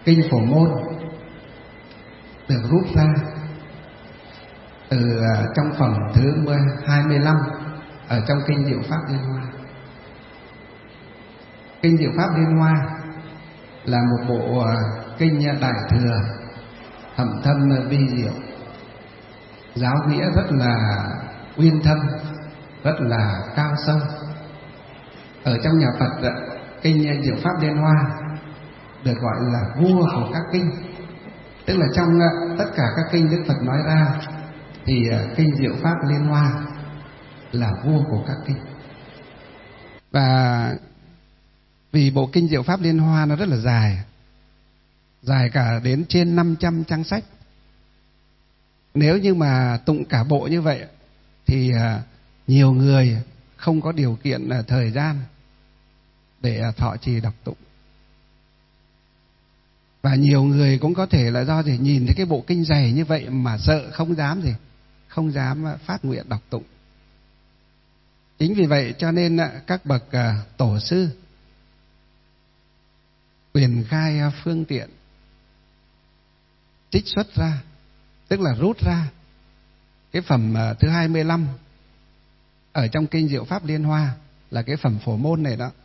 kinh Phổ Môn được rút ra từ trong phẩm thứ 25 ở trong kinh Diệu Pháp Liên Hoa. Kinh Diệu Pháp Liên Hoa là một bộ kinh đại thừa thâm thâm vi diệu, giáo nghĩa rất là uyên thâm, rất là cao sâu. Ở trong nhà Phật, kinh Diệu Pháp Liên Hoa được gọi là vua của các kinh, tức là trong tất cả các kinh Đức Phật nói ra thì kinh Diệu Pháp Liên Hoa là vua của các kinh. Và vì bộ kinh Diệu Pháp Liên Hoa nó rất là dài cả đến trên 500 trang sách. Nếu như mà tụng cả bộ như vậy thì nhiều người không có điều kiện thời gian để thọ trì đọc tụng. Và nhiều người cũng có thể là do gì nhìn thấy cái bộ kinh dày như vậy mà sợ, không dám phát nguyện đọc tụng. Chính vì vậy cho nên các bậc tổ sư quyền khai phương tiện trích xuất ra, tức là rút ra cái phẩm thứ 25 ở trong kinh Diệu Pháp Liên Hoa, là cái phẩm Phổ Môn này đó.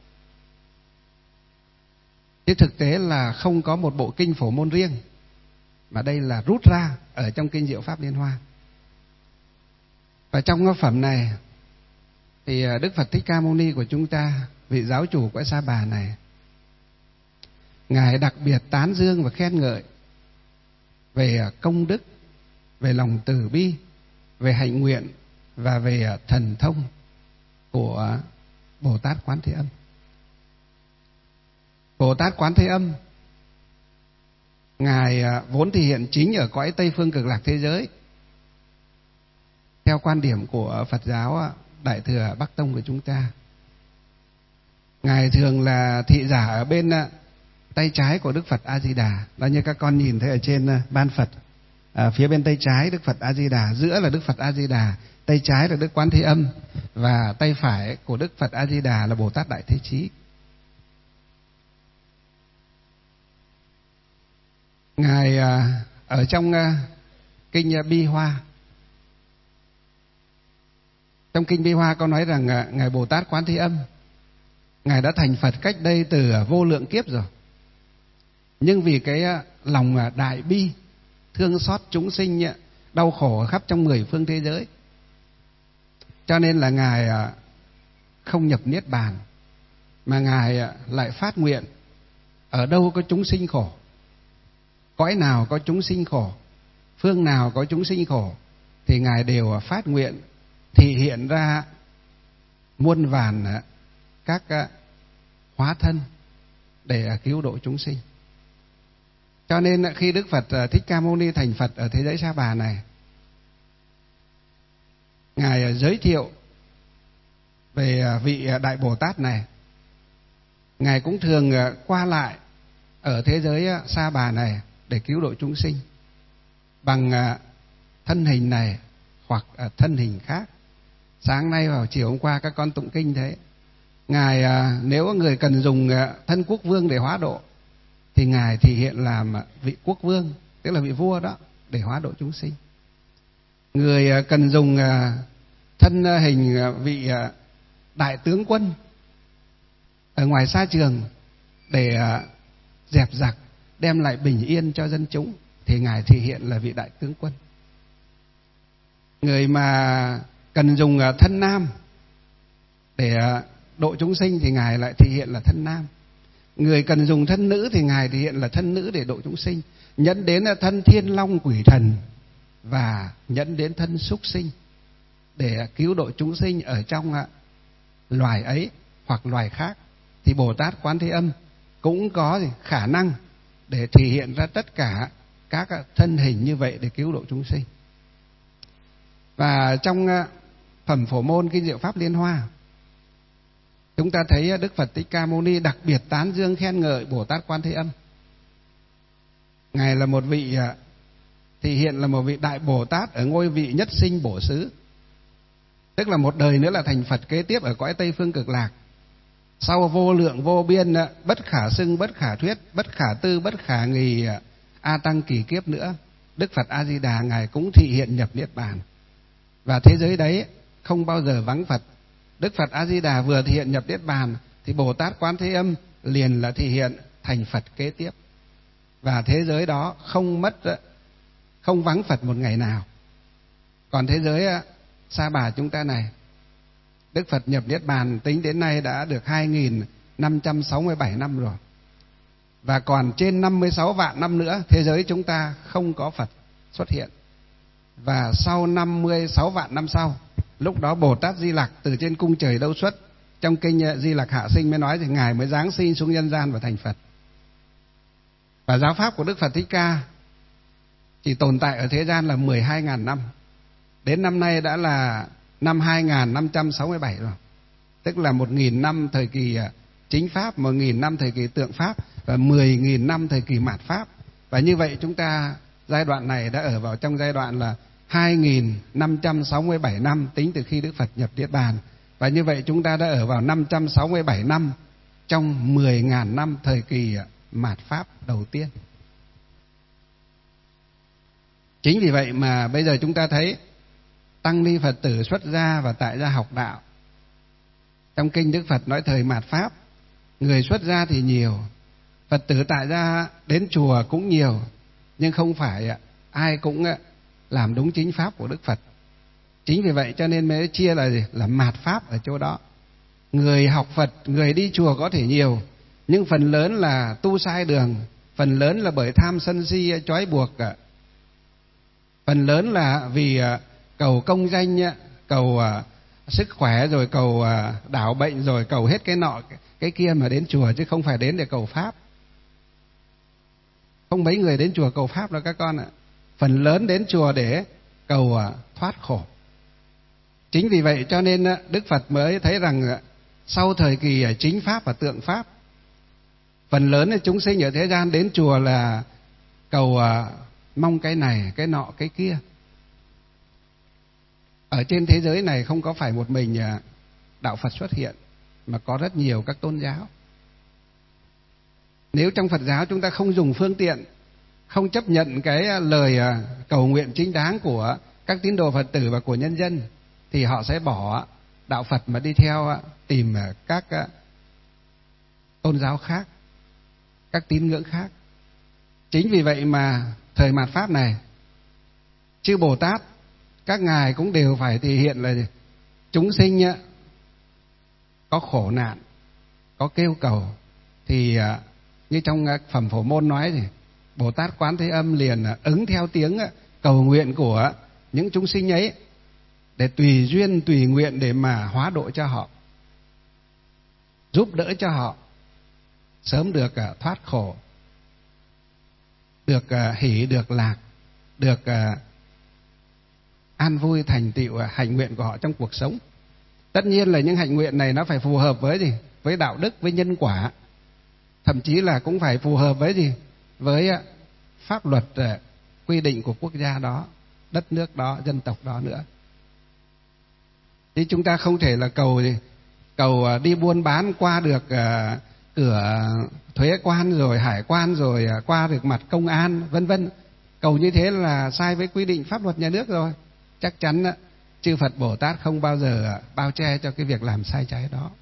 Chứ thực tế là không có một bộ kinh Phổ Môn riêng, mà đây là rút ra ở trong kinh Diệu Pháp Liên Hoa. Và trong phẩm này thì Đức Phật Thích Ca Mâu Ni của chúng ta, vị giáo chủ cõi Sa Bà này, Ngài đặc biệt tán dương và khen ngợi về công đức, về lòng từ bi, về hạnh nguyện và về thần thông của Bồ Tát Quán Thế Âm. Bồ Tát Quán Thế Âm, Ngài vốn thì hiện chính ở cõi Tây Phương Cực Lạc thế giới, theo quan điểm của Phật giáo Đại Thừa Bắc Tông của chúng ta. Ngài thường là thị giả ở bên tay trái của Đức Phật A Di Đà, đó như các con nhìn thấy ở trên ban Phật. Phía bên tay trái Đức Phật A Di Đà, giữa là Đức Phật A Di Đà, tay trái là Đức Quán Thế Âm, và tay phải của Đức Phật A Di Đà là Bồ Tát Đại Thế Chí. Ngài ở trong kinh Bi Hoa, trong kinh Bi Hoa có nói rằng Ngài Bồ Tát Quán Thế Âm, Ngài đã thành Phật cách đây từ vô lượng kiếp rồi. Nhưng vì cái lòng đại bi, thương xót chúng sinh đau khổ khắp trong 10 phương thế giới, cho nên là Ngài không nhập Niết Bàn, mà Ngài lại phát nguyện ở đâu có chúng sinh khổ, cõi nào có chúng sinh khổ, phương nào có chúng sinh khổ, thì Ngài đều phát nguyện thị hiện ra muôn vàn các hóa thân để cứu độ chúng sinh. Cho nên khi Đức Phật Thích Ca Mâu Ni thành Phật ở thế giới Sa Bà này, Ngài giới thiệu về vị Đại Bồ Tát này. Ngài cũng thường qua lại ở thế giới Sa Bà này để cứu độ chúng sinh bằng thân hình này hoặc thân hình khác. Sáng nay vào chiều hôm qua các con tụng kinh thấy Ngài nếu người cần dùng thân quốc vương để hóa độ thì Ngài thì hiện làm vị quốc vương, tức là vị vua đó, để hóa độ chúng sinh. Người cần dùng thân hình vị đại tướng quân ở ngoài sa trường để dẹp giặc, đem lại bình yên cho dân chúng, thì Ngài thì hiện là vị đại tướng quân. Người mà cần dùng thân nam để độ chúng sinh thì Ngài lại thể hiện là thân nam. Người cần dùng thân nữ thì Ngài thể hiện là thân nữ để độ chúng sinh, nhẫn đến thân thiên long quỷ thần và nhẫn đến thân súc sinh để cứu độ chúng sinh ở trong loài ấy hoặc loài khác. Thì Bồ Tát Quán Thế Âm cũng có khả năng để thể hiện ra tất cả các thân hình như vậy để cứu độ chúng sinh. Và trong phẩm Phổ Môn kinh Diệu Pháp Liên Hoa, chúng ta thấy Đức Phật Thích Ca Mâu Ni đặc biệt tán dương khen ngợi Bồ Tát Quán Thế Âm. Ngài là một vị thì hiện là một vị Đại Bồ Tát ở ngôi vị nhất sinh bổ xứ, tức là một đời nữa là thành Phật kế tiếp ở cõi Tây Phương Cực Lạc. sau vô lượng vô biên bất khả xưng bất khả thuyết, bất khả tư bất khả nghì a tăng kỳ kiếp nữa, Đức Phật A Di Đà ngài cũng thị hiện nhập niết bàn. Và thế giới đấy không bao giờ vắng Phật. Đức Phật A Di Đà vừa thị hiện nhập niết bàn thì Bồ Tát Quán Thế Âm liền là thị hiện thành Phật kế tiếp. Và thế giới đó không vắng Phật một ngày nào. Còn thế giới Sa Bà chúng ta này, Đức Phật nhập niết bàn tính đến nay đã được 2.567 năm rồi. Và còn trên 56 vạn năm nữa thế giới chúng ta không có Phật xuất hiện. Và sau 56 vạn năm sau, lúc đó Bồ Tát Di Lặc từ trên cung trời đâu xuất. Trong kinh Di Lặc Hạ Sinh mới nói thì ngài mới giáng sinh xuống nhân gian và thành Phật. Và giáo pháp của Đức Phật Thích Ca chỉ tồn tại ở thế gian là 12.000 năm. Đến năm nay đã là năm 2567 rồi. Tức là 1.000 năm thời kỳ chính pháp, 1.000 năm thời kỳ tượng pháp và 10.000 năm thời kỳ mạt pháp. Và như vậy chúng ta giai đoạn này đã ở vào trong giai đoạn là 2.567 năm tính từ khi Đức Phật nhập niết bàn. Và như vậy chúng ta đã ở vào 567 năm trong 10.000 năm thời kỳ mạt pháp đầu tiên. Chính vì vậy mà bây giờ chúng ta thấy tăng ni Phật tử xuất gia và tại gia học đạo. Trong kinh Đức Phật nói thời mạt pháp, người xuất gia thì nhiều, Phật tử tại gia đến chùa cũng nhiều, nhưng không phải ai cũng làm đúng chính pháp của Đức Phật. Chính vì vậy cho nên mới chia là gì? Là mạt pháp ở chỗ đó. Người học Phật, người đi chùa có thể nhiều, nhưng phần lớn là tu sai đường, phần lớn là bởi tham sân si trói buộc, phần lớn là vì cầu công danh, cầu sức khỏe, rồi cầu đảo bệnh, rồi cầu hết cái nọ cái kia mà đến chùa, chứ không phải đến để cầu pháp. Không mấy người đến chùa cầu pháp đâu các con ạ. Phần lớn đến chùa để cầu thoát khổ. Chính vì vậy cho nên Đức Phật mới thấy rằng sau thời kỳ chính pháp và tượng pháp, phần lớn chúng sinh ở thế gian đến chùa là cầu mong cái này, cái nọ, cái kia. Ở trên thế giới này không có phải một mình đạo Phật xuất hiện, mà có rất nhiều các tôn giáo. Nếu trong Phật giáo chúng ta không dùng phương tiện, không chấp nhận cái lời cầu nguyện chính đáng của các tín đồ Phật tử và của nhân dân, thì họ sẽ bỏ đạo Phật mà đi theo tìm các tôn giáo khác, các tín ngưỡng khác. Chính vì vậy mà thời mạt pháp này, chư Bồ Tát các ngài cũng đều phải thể hiện là chúng sinh có khổ nạn, có kêu cầu, thì như trong phẩm Phổ Môn nói thì Bồ Tát Quán Thế Âm liền ứng theo tiếng cầu nguyện của những chúng sinh ấy, để tùy duyên tùy nguyện để mà hóa độ cho họ, giúp đỡ cho họ sớm được thoát khổ, được hỷ, được lạc, được an vui thành tựu hạnh nguyện của họ trong cuộc sống. Tất nhiên là những hạnh nguyện này nó phải phù hợp với gì? Với đạo đức, với nhân quả, thậm chí là cũng phải phù hợp với gì? Với pháp luật quy định của quốc gia đó, đất nước đó, dân tộc đó nữa. Chứ chúng ta không thể là cầu đi buôn bán qua được cửa thuế quan, rồi hải quan, rồi qua được mặt công an, vân vân. Cầu như thế là sai với quy định pháp luật nhà nước rồi. Chắc chắn chư Phật Bồ Tát không bao giờ bao che cho cái việc làm sai trái đó.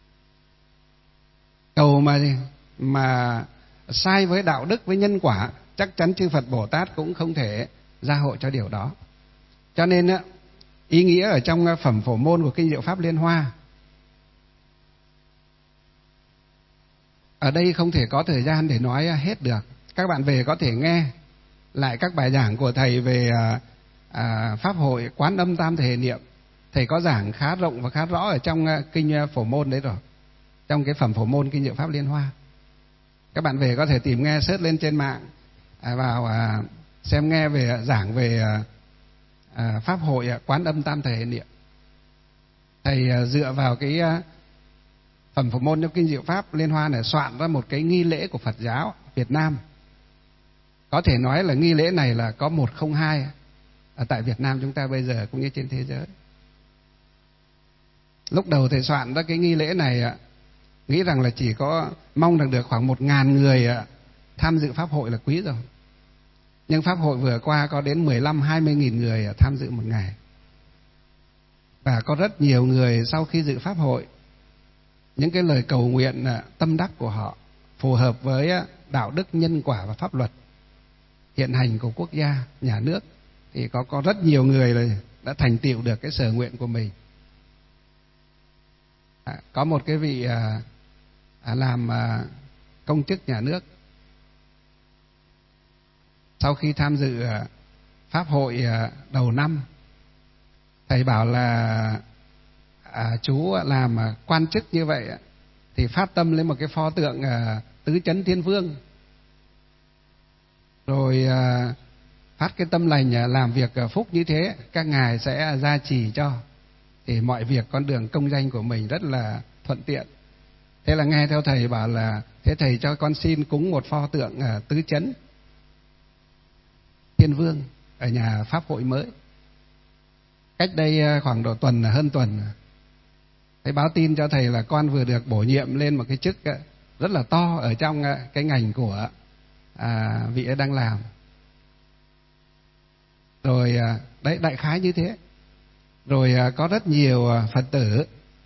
Cầu mà sai với đạo đức, với nhân quả, chắc chắn chư Phật Bồ Tát cũng không thể gia hộ cho điều đó. Cho nên ý nghĩa ở trong phẩm Phổ Môn của kinh Diệu Pháp Liên Hoa, ở đây không thể có thời gian để nói hết được. Các bạn về có thể nghe lại các bài giảng của thầy về Pháp hội Quán Âm Tam Thể Niệm. Thầy có giảng khá rộng và khá rõ ở trong kinh Phổ Môn đấy rồi, trong cái phẩm Phổ Môn kinh Diệu Pháp Liên Hoa. Các bạn về có thể tìm nghe, search lên trên mạng vào xem nghe về giảng về Pháp hội Quán Âm Tam Thể Niệm. Thầy dựa vào cái phẩm Phổ Môn trong kinh Diệu Pháp Liên Hoa này soạn ra một cái nghi lễ của Phật giáo Việt Nam. Có thể nói là nghi lễ này là có 102 ở tại Việt Nam chúng ta bây giờ cũng như trên thế giới. Lúc đầu thầy soạn ra cái nghi lễ này nghĩ rằng là chỉ có mong rằng được khoảng 1.000 người tham dự pháp hội là quý rồi. Nhưng pháp hội vừa qua có đến 15-20 nghìn người tham dự một ngày. Và có rất nhiều người sau khi dự pháp hội, những cái lời cầu nguyện tâm đắc của họ phù hợp với đạo đức, nhân quả và pháp luật hiện hành của quốc gia, nhà nước, thì có rất nhiều người đã thành tựu được cái sở nguyện của mình. Có một cái vị làm công chức nhà nước, sau khi tham dự pháp hội đầu năm, thầy bảo là chú làm quan chức như vậy thì phát tâm lên một cái pho tượng Tứ Chấn Thiên Vương, rồi phát cái tâm lành làm việc phúc như thế, các ngài sẽ gia trì cho, thì mọi việc con đường công danh của mình rất là thuận tiện. Thế là nghe theo thầy bảo là thế thầy cho con xin cúng một pho tượng Tứ Chấn Thiên Vương ở nhà pháp hội mới. Cách đây khoảng độ hơn tuần, thầy báo tin cho thầy là con vừa được bổ nhiệm lên một cái chức rất là to ở trong cái ngành của vị ấy đang làm. Rồi đấy, đại khái như thế. Rồi có rất nhiều Phật tử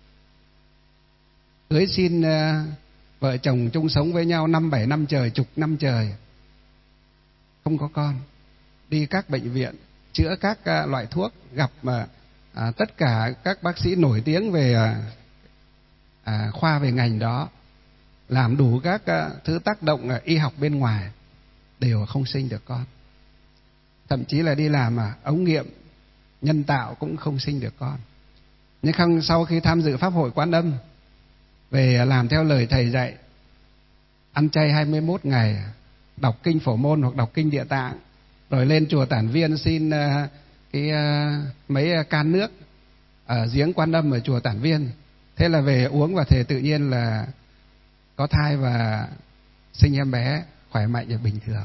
cưới xin vợ chồng chung sống với nhau 5-7 năm trời, chục năm trời, không có con, đi các bệnh viện chữa các loại thuốc, gặp tất cả các bác sĩ nổi tiếng về khoa về ngành đó, làm đủ các thứ tác động y học bên ngoài, đều không sinh được con. Thậm chí là đi làm ống nghiệm nhân tạo cũng không sinh được con. Nhưng không, sau khi tham dự pháp hội Quán Âm, về làm theo lời thầy dạy, ăn chay 21 ngày, đọc kinh Phổ Môn hoặc đọc kinh Địa Tạng, rồi lên chùa Tản Viên xin mấy can nước ở giếng Quan Âm ở chùa Tản Viên. Thế là về uống và thể tự nhiên là có thai và sinh em bé khỏe mạnh và bình thường.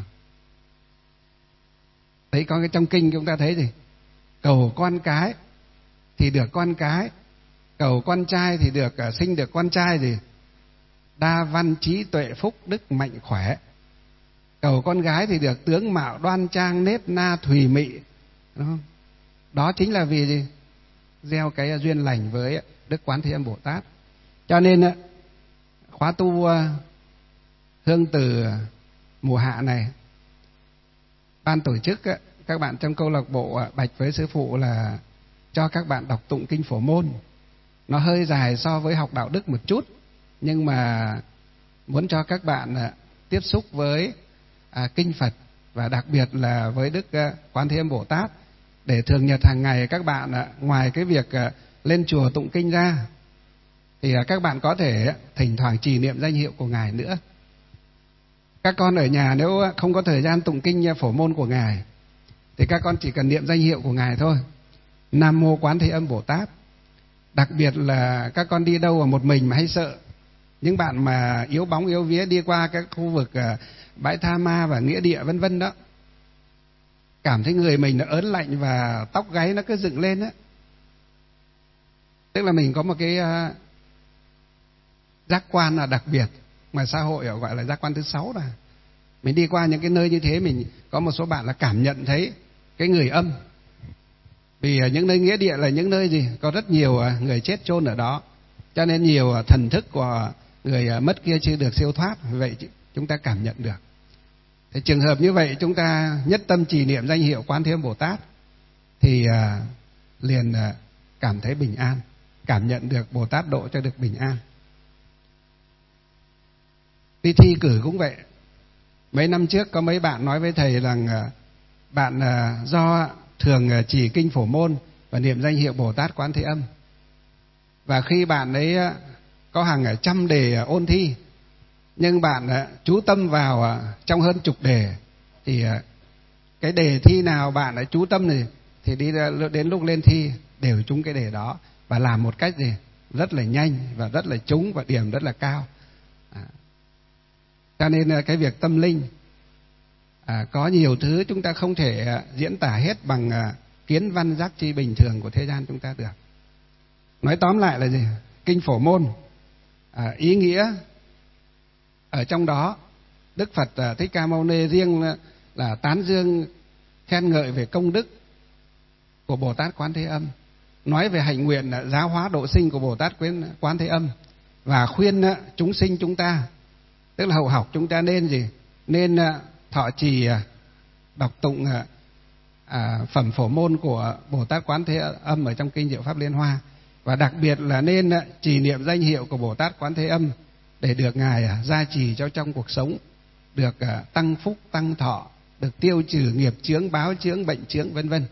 Đấy, có cái trong kinh chúng ta thấy gì? Cầu con cái thì được con cái, cầu con trai thì được sinh được con trai gì? Đa văn trí tuệ phúc đức mạnh khỏe. Cầu con gái thì được tướng mạo đoan trang nết na thùy mị, đúng không? Đó chính là vì gì? Gieo cái duyên lành với Đức Quán Thế Âm Bồ Tát. Cho nên khóa tu Hương Từ mùa hạ này, ban tổ chức các bạn trong câu lạc bộ bạch với sư phụ là cho các bạn đọc tụng kinh Phổ Môn. Nó hơi dài so với học đạo đức một chút, nhưng mà muốn cho các bạn tiếp xúc với kinh Phật, và đặc biệt là với Đức Quán Thế Âm Bồ Tát, để thường nhật hàng ngày các bạn ngoài cái việc lên chùa tụng kinh ra, thì các bạn có thể thỉnh thoảng trì niệm danh hiệu của Ngài nữa. Các con ở nhà nếu không có thời gian tụng kinh Phổ Môn của Ngài, thì các con chỉ cần niệm danh hiệu của Ngài thôi. Nam Mô Quán Thế Âm Bồ Tát. Đặc biệt là các con đi đâu mà một mình mà hay sợ, những bạn mà yếu bóng yếu vía đi qua các khu vực bãi tha ma và nghĩa địa vân vân đó, cảm thấy người mình nó ớn lạnh và tóc gáy nó cứ dựng lên á, tức là mình có một cái giác quan là đặc biệt mà xã hội gọi là giác quan thứ 6 là mình đi qua những cái nơi như thế, mình có một số bạn là cảm nhận thấy cái người âm. Vì những nơi nghĩa địa là những nơi gì? Có rất nhiều người chết chôn ở đó, cho nên nhiều thần thức của người mất kia chưa được siêu thoát, vì vậy chúng ta cảm nhận được. Thì trường hợp như vậy chúng ta nhất tâm trì niệm danh hiệu Quán Thế Âm Bồ Tát thì liền cảm thấy bình an, cảm nhận được Bồ Tát độ cho được bình an. Đi thi cử cũng vậy. Mấy năm trước có mấy bạn nói với thầy rằng bạn do thường trì kinh Phổ Môn và niệm danh hiệu Bồ Tát Quán Thế Âm, và khi bạn ấy có hàng trăm đề ôn thi, nhưng bạn chú tâm vào trong hơn chục đề, thì cái đề thi nào bạn đã chú tâm thì đi đến lúc lên thi đều trúng cái đề đó, và làm một cách gì rất là nhanh và rất là trúng và điểm rất là cao. Cho nên cái việc tâm linh có nhiều thứ chúng ta không thể diễn tả hết bằng kiến văn giác chi bình thường của thế gian chúng ta được. Nói tóm lại là gì? Kinh Phổ Môn ý nghĩa ở trong đó. Đức Phật Thích Ca Mâu Ni riêng là tán dương khen ngợi về công đức của Bồ Tát Quán Thế Âm, nói về hạnh nguyện giáo hóa độ sinh của Bồ Tát Quán Thế Âm, và khuyên chúng sinh chúng ta, tức là hậu học chúng ta nên gì? Nên thọ trì đọc tụng phẩm phổ môn của Bồ Tát Quán Thế Âm ở trong kinh Diệu Pháp Liên Hoa, và đặc biệt là nên trì niệm danh hiệu của Bồ Tát Quán Thế Âm để được Ngài gia trì cho trong cuộc sống, được tăng phúc tăng thọ, được tiêu trừ nghiệp chướng, báo chướng, bệnh chướng, vân vân,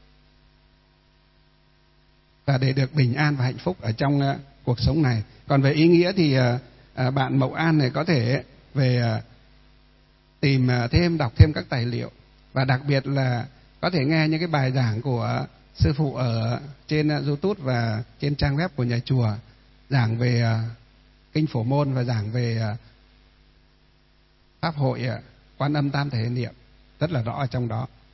và để được bình an và hạnh phúc ở trong cuộc sống này. Còn về ý nghĩa thì bạn Mậu An này có thể về tìm thêm, đọc thêm các tài liệu, và đặc biệt là có thể nghe những cái bài giảng của sư phụ ở trên YouTube và trên trang web của nhà chùa, giảng về kinh Phổ Môn và giảng về pháp hội Quan Âm Tam Thể Niệm rất là rõ ở trong đó.